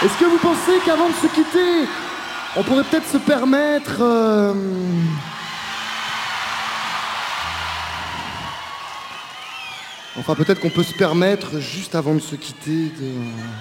Est-ce que vous pensez qu'avant de se quitter, on pourrait peut-être se permettre... Enfin, peut-être qu'on peut se permettre, juste avant de se quitter, de...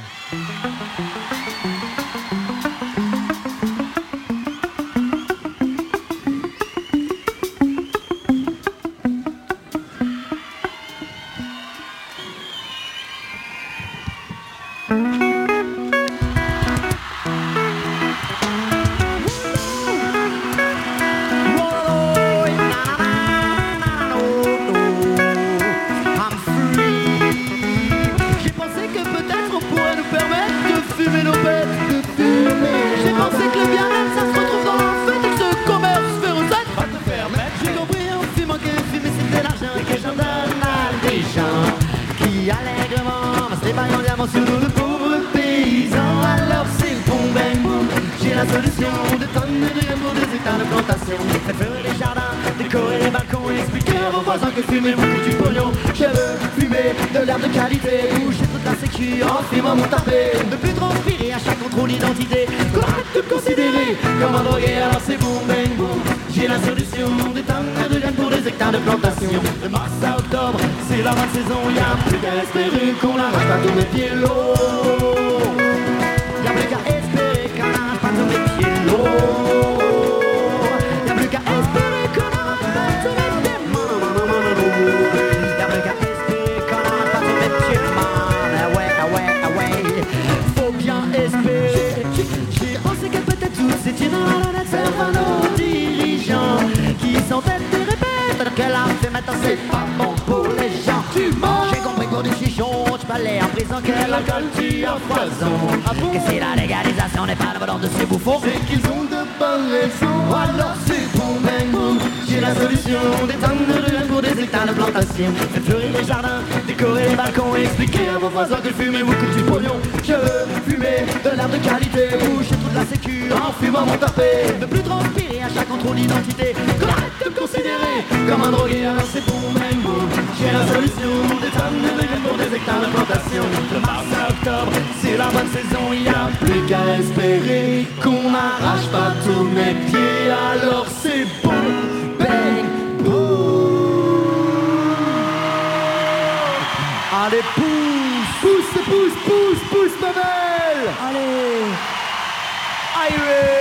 Sur le pauvre paysan, alors c'est bon ben boum. J'ai la solution de tonnes de graines pour des états de plantation. Faites fleurir les jardins, décorer les balcons et expliquer à vos voisins que fumer vous coûte du pognon. Je veux fumer de l'herbe de qualité, bouger toute la sécu en fumant mon tapé. Ne plus transpirer à chaque contrôle d'identité, qu'on arrête de me considérer comme un drogué, alors c'est bon ben boum. J'ai la solution des tonnes de graines pour des hectares de plantation. De mars à octobre, c'est la bonne saison, y'a plus qu'à espérer qu'on arrache pas tous mes pieds l'eau. Y'a plus qu'à espérer qu'on arrache pas tous mes pieds l'eau. Y'a plus qu'à espérer qu'on arrache pas tous mes pieds l'eau. Y'a plus qu'à espérer qu'on arrache pas tous mes pieds man. Ah ouais. Faut bien espérer. J'ai pensé que peut-être tout s'étira dans la terre à nos dirigeants qui s'entêtent et répètent que la fait maintenant c'est pas bon pour les gens. Tu mens. J'ai compris pour des chichons, tu peux aller en prison que l'alcool tue en foison. Que si la légalisation n'est pas le bonheur de ces bouffons, c'est qu'ils ont de bonnes raisons. Alors c'est bon ben boum. J'ai la solution des tonnes de graines pour des hectares de plantation. Faites fleurir les jardins, décorer les balcons et expliquer à vos voisins que fumer vous coûte du pognon. Je veux fumer de l'herbe de qualité, boucher toute la sécu en fumant mon tapé. Ne plus transpirer à chaque contrôle d'identité, qu'on arrête de me considérer comme un drogué, alors c'est bon ben boum. J'ai la solution des tonnes de graines pour des hectares de plantation. De mars à octobre, c'est la bonne saison, il n'y a plus qu'à espérer qu'on n'arrache pas tous mes pieds, alors c'est bon ben boum. Allez pousse, ma belle. Allez,